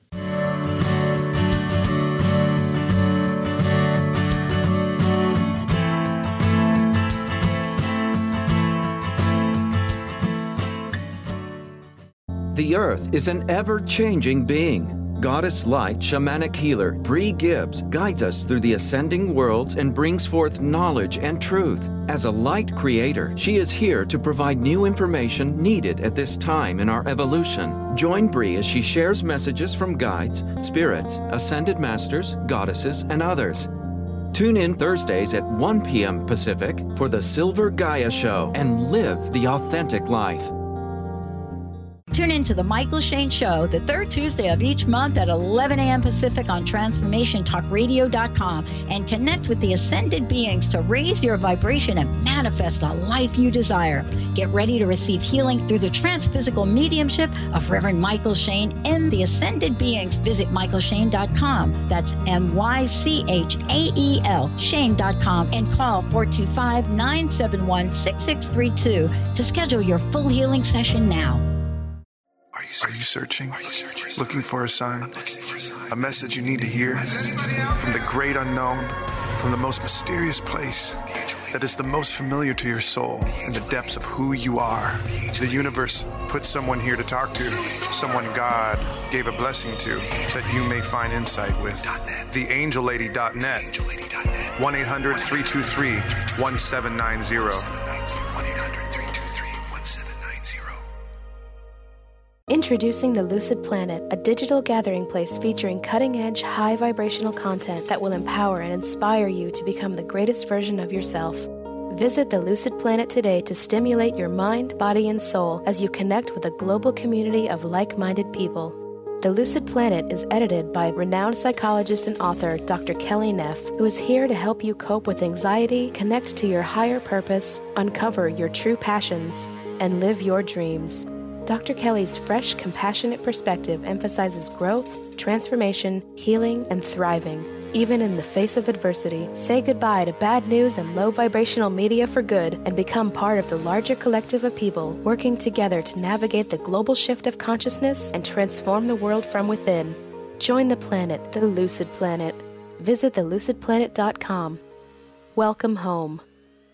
The Earth is an ever-changing being. Goddess Light Shamanic Healer Bree Gibbs guides us through the ascending worlds and brings forth knowledge and truth. As a light creator, she is here to provide new information needed at this time in our evolution. Join Bree as she shares messages from guides, spirits, ascended masters, goddesses, and others. Tune in Thursdays at 1 p.m. Pacific for the Silver Gaia Show and live the authentic life. Tune in to The Michael Shane Show the third Tuesday of each month at 11 a.m. Pacific on TransformationTalkRadio.com and connect with the ascended beings to raise your vibration and manifest the life you desire. Get ready to receive healing through the transphysical mediumship of Reverend Michael Shane and the ascended beings. Visit MichaelShane.com. That's MyChael, Shane.com, and call 425-971-6632 to schedule your full healing session now. Are you searching? Looking for a sign? A message you need to hear? From the great unknown, from the most mysterious place that is the most familiar to your soul in the depths of who you are. The universe put someone here to talk to, someone God gave a blessing to, that you may find insight with. TheAngelLady.net, 1-800-323-1790. Introducing the Lucid Planet, a digital gathering place featuring cutting-edge, high-vibrational content that will empower and inspire you to become the greatest version of yourself. Visit the Lucid Planet today to stimulate your mind, body, and soul as you connect with a global community of like-minded people. The Lucid Planet is edited by renowned psychologist and author Dr. Kelly Neff, who is here to help you cope with anxiety, connect to your higher purpose, uncover your true passions, and live your dreams. Dr. Kelly's fresh, compassionate perspective emphasizes growth, transformation, healing, and thriving. Even in the face of adversity, say goodbye to bad news and low vibrational media for good and become part of the larger collective of people working together to navigate the global shift of consciousness and transform the world from within. Join the planet, the Lucid Planet. Visit thelucidplanet.com. Welcome home.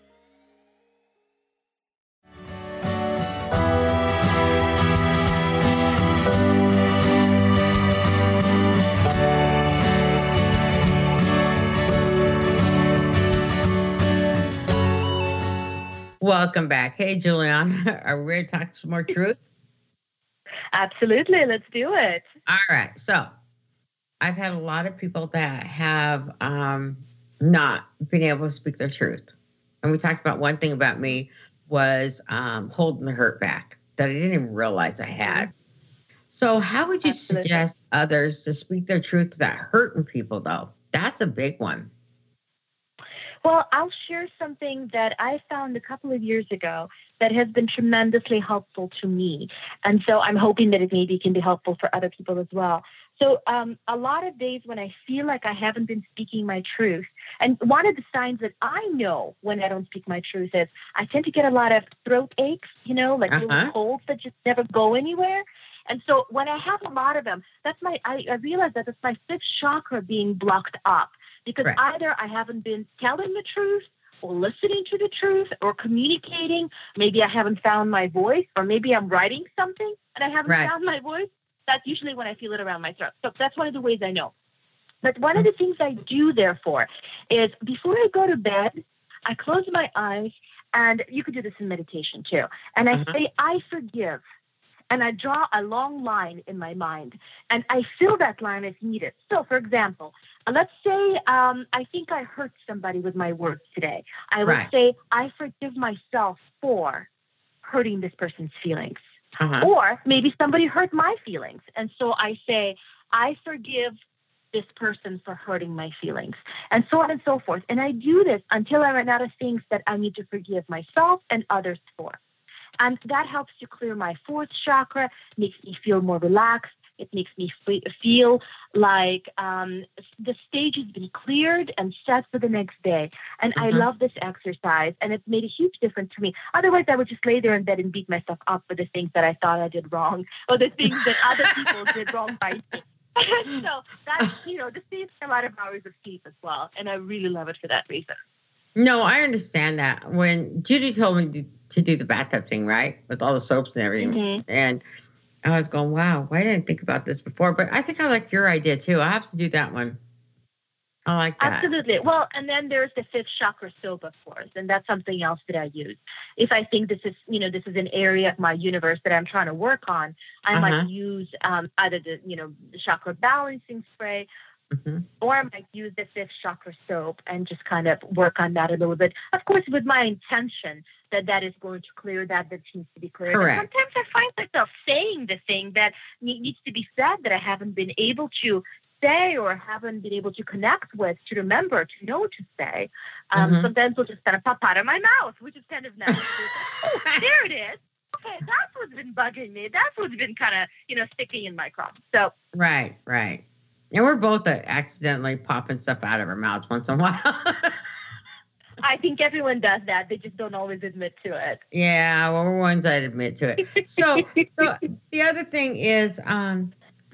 Welcome back. Hey, Juliana, are we ready to talk some more truth? Absolutely. Let's do it. All right. So I've had a lot of people that have not been able to speak their truth. And we talked about one thing about me was holding the hurt back that I didn't even realize I had. So how would you suggest others to speak their truth to that hurting people, though? That's a big one. Well, I'll share something that I found a couple of years ago that has been tremendously helpful to me. And so I'm hoping that it maybe can be helpful for other people as well. So a lot of days when I feel like I haven't been speaking my truth, and one of the signs that I know when I don't speak my truth is I tend to get a lot of throat aches, like little colds that just never go anywhere. And so when I have a lot of them, I realize that it's my fifth chakra being blocked up because either I haven't been telling the truth or listening to the truth or communicating. Maybe I haven't found my voice, or maybe I'm writing something and I haven't found my voice. That's usually when I feel it around my throat. So that's one of the ways I know. But one of the things I do, therefore, is before I go to bed, I close my eyes, and you could do this in meditation too. And I say, I forgive. And I draw a long line in my mind, and I fill that line as needed. So, for example, let's say I think I hurt somebody with my words today. I would say, I forgive myself for hurting this person's feelings. Or maybe somebody hurt my feelings. And so I say, I forgive this person for hurting my feelings, and so on and so forth. And I do this until I run out of things that I need to forgive myself and others for. And that helps to clear my fourth chakra, makes me feel more relaxed. It makes me feel like the stage has been cleared and set for the next day. And I love this exercise, and it's made a huge difference to me. Otherwise, I would just lay there in bed and beat myself up for the things that I thought I did wrong, or the things that other people did wrong by me. So that's, this saves a lot of hours of sleep as well. And I really love it for that reason. No, I understand that. When Judy told me to do the bathtub thing, right, with all the soaps and everything, and I was going, wow, why didn't I think about this before? But I think I like your idea, too. I have to do that one. I like that. Absolutely. Well, and then there's the fifth chakra soap, of course, and that's something else that I use. If I think this is an area of my universe that I'm trying to work on, I might use either the chakra balancing spray, or I might use the fifth chakra soap and just kind of work on that a little bit. Of course, with my intention that is going to clear that needs to be cleared. Correct. And sometimes I find myself saying the thing that needs to be said that I haven't been able to say or haven't been able to connect with, to remember, to know to say. Sometimes it'll just kind of pop out of my mouth, which is kind of nice. Oh, there it is. Okay, that's what's been bugging me. That's what's been kind of sticking in my craw. So Right. And we're both accidentally popping stuff out of our mouths once in a while. I think everyone does that. They just don't always admit to it. Yeah, well, we're ones that admit to it. So the other thing is, on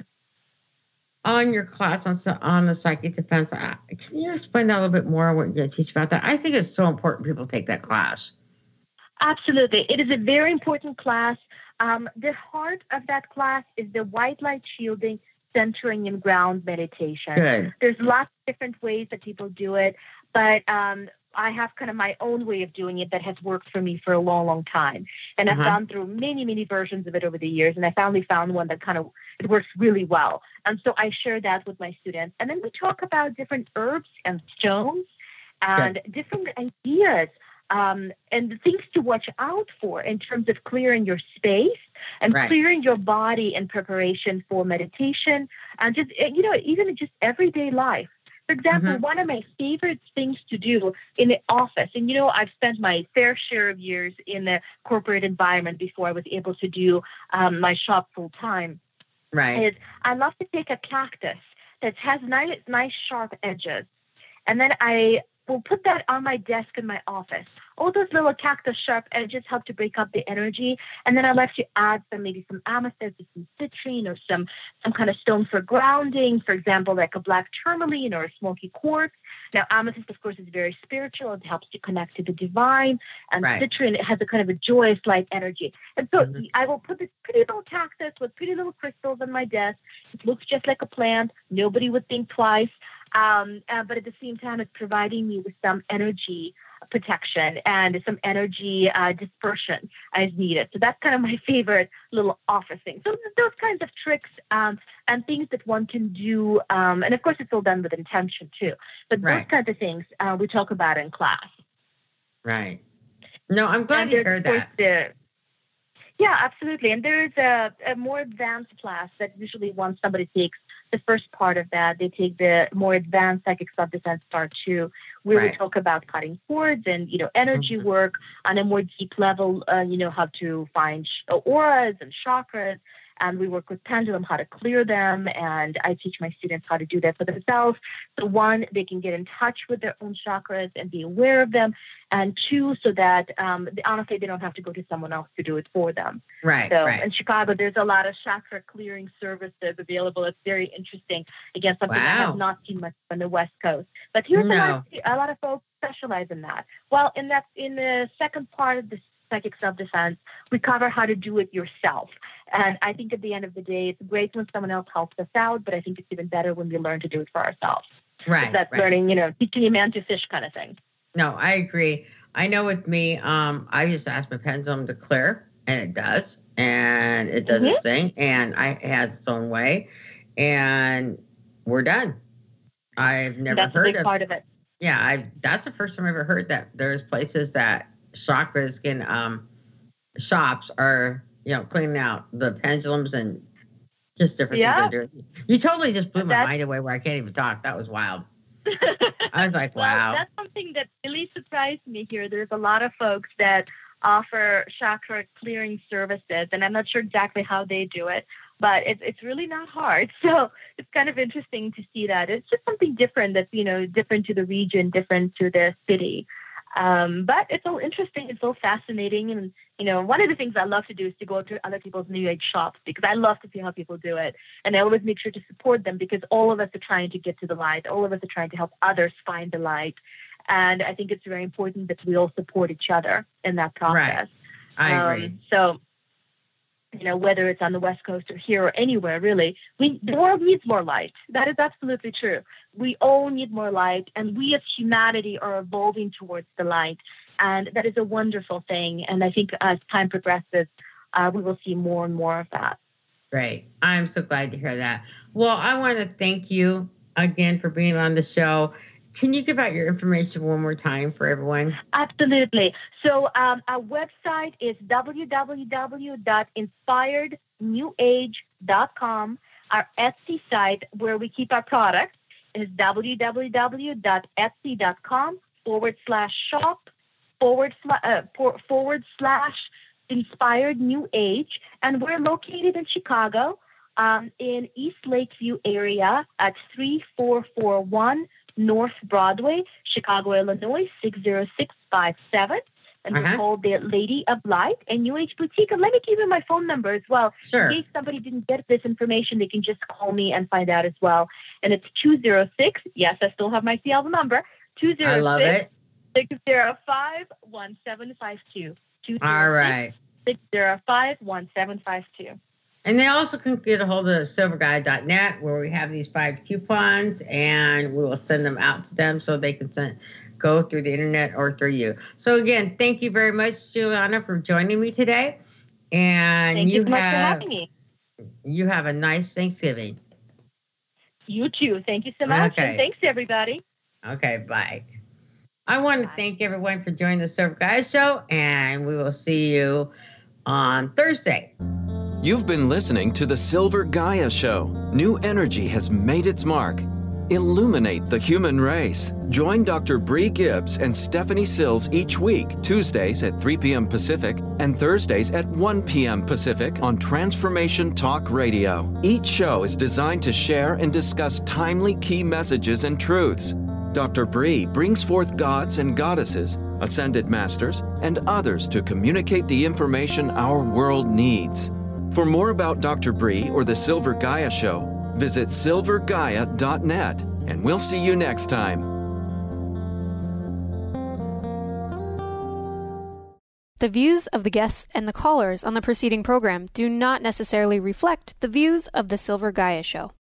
your class on the psychic defense, can you explain that a little bit more? What you're going to teach about that? I think it's so important people take that class. Absolutely. It is a very important class. The heart of that class is the white light shielding, centering, and ground meditation. Good. There's lots of different ways that people do it, but I have kind of my own way of doing it that has worked for me for a long, long time. And I've gone through many, many versions of it over the years, and I finally found one that it works really well. And so I share that with my students. And then we talk about different herbs and stones and different ideas and the things to watch out for in terms of clearing your space and clearing your body in preparation for meditation and just, even just everyday life. For example, one of my favorite things to do in the office, and I've spent my fair share of years in the corporate environment before I was able to do my shop full time, is I love to take a cactus that has nice sharp edges, and then I will put that on my desk in my office. All those little cactus sharp edges help to break up the energy. And then I like to add maybe some amethyst or some citrine or some kind of stone for grounding, for example, like a black tourmaline or a smoky quartz. Now, amethyst, of course, is very spiritual. It helps to connect to the divine. And citrine, it has a kind of a joyous, light energy. And so I will put this pretty little cactus with pretty little crystals on my desk. It looks just like a plant. Nobody would think twice. But at the same time, it's providing me with some energy protection and some energy dispersion as needed. So that's kind of my favorite little office thing. So those kinds of tricks and things that one can do, and of course it's all done with intention too. But those kinds of things we talk about in class. Right. No, I'm glad to hear that. Yeah, absolutely. And there is a more advanced class that usually once somebody takes the first part of that, they take the more advanced psychic self-defense part 2, where we talk about cutting cords and, energy work on a more deep level, how to find auras and chakras. And we work with pendulum, how to clear them. And I teach my students how to do that for themselves. So 1, they can get in touch with their own chakras and be aware of them. And 2, so that honestly, they don't have to go to someone else to do it for them. Right. So in Chicago, there's a lot of chakra clearing services available. It's very interesting. Again, something I have not seen much on the West Coast. But here's a lot of folks specialize in that. Well, in the second part of the psychic self-defense, we cover how to do it yourself. And I think at the end of the day, it's great when someone else helps us out, but I think it's even better when we learn to do it for ourselves. Right. So that's learning, teaching a man to fish kind of thing. No, I agree. I know with me, I just ask my pendulum to clear, and it does. And it does its thing, and it has its own way. And we're done. I've never heard a big part of it. Yeah, that's the first time I ever heard that there's places that chakras can, shops are, cleaning out the pendulums and just different things they're doing. You totally just blew my mind away where I can't even talk. That was wild. I was like, wow. Well, that's something that really surprised me here. There's a lot of folks that offer chakra clearing services, and I'm not sure exactly how they do it, but it's really not hard. So it's kind of interesting to see that. It's just something different that's, different to the region, different to the city. But it's all interesting. It's all fascinating. And, one of the things I love to do is to go to other people's New Age shops because I love to see how people do it. And I always make sure to support them because all of us are trying to get to the light. All of us are trying to help others find the light. And I think it's very important that we all support each other in that process. Right. I agree. So, whether it's on the West Coast or here or anywhere, really, the world needs more light. That is absolutely true. We all need more light, and we as humanity are evolving towards the light. And that is a wonderful thing. And I think as time progresses, we will see more and more of that. Great. I'm so glad to hear that. Well, I want to thank you again for being on the show. Can you give out your information one more time for everyone? Absolutely. So our website is www.inspirednewage.com. Our Etsy site, where we keep our products, is www.etsy.com/shop/inspired new age. And we're located in Chicago, in East Lakeview area at 3441 North Broadway, Chicago, Illinois, 60657. And we're called the Lady of Light and New Age Boutique. And let me give you my phone number as well. Sure. In case somebody didn't get this information, they can just call me and find out as well. And it's 206. Yes, I still have my CL number. 206. I love it. 605-1752. All right. 605-1752. And they also can get a hold of silverguy.net, where we have these 5 coupons, and we will send them out to them so they can go through the internet or through you. So again, thank you very much, Juliana, for joining me today. And thank you so much for having me. You have a nice Thanksgiving. You too. Thank you so much. Okay. And thanks, everybody. Okay, bye. I want to thank everyone for joining the Silver Gaia Show, and we will see you on Thursday. You've been listening to The Silver Gaia Show. New energy has made its mark. Illuminate the human race. Join Dr. Bree Gibbs and Stephanie Sills each week, Tuesdays at 3 p.m. Pacific and Thursdays at 1 p.m. Pacific on Transformation Talk Radio. Each show is designed to share and discuss timely key messages and truths. Dr. Bree brings forth gods and goddesses, ascended masters, and others to communicate the information our world needs. For more about Dr. Bree or The Silver Gaia Show, visit silvergaia.net, and we'll see you next time. The views of the guests and the callers on the preceding program do not necessarily reflect the views of The Silver Gaia Show.